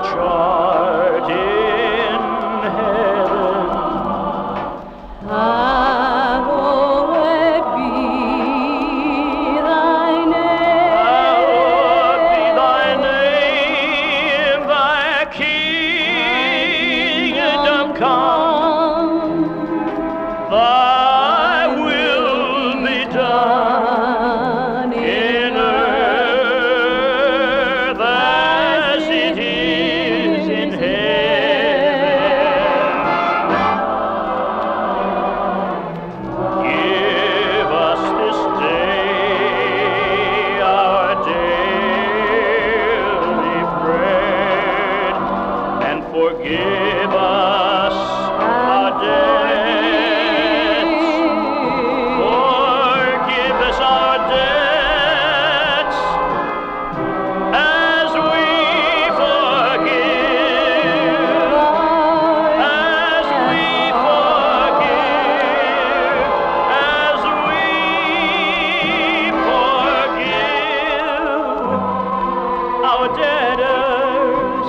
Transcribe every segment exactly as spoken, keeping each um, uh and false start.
chart in heaven. Hallowed be thy name. Hallowed be thy name, thy kingdom come. Thy will be done in earth as it is in heaven. Give us this day our daily bread, and forgive us our debts. Forgive us our debts as we forgive, as we forgive, as we forgive our debtors.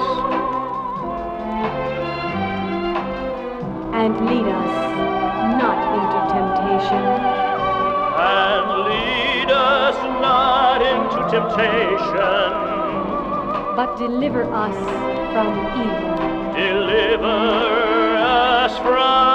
And lead us not into temptation, And lead us not into temptation. but deliver us from evil. Deliver us from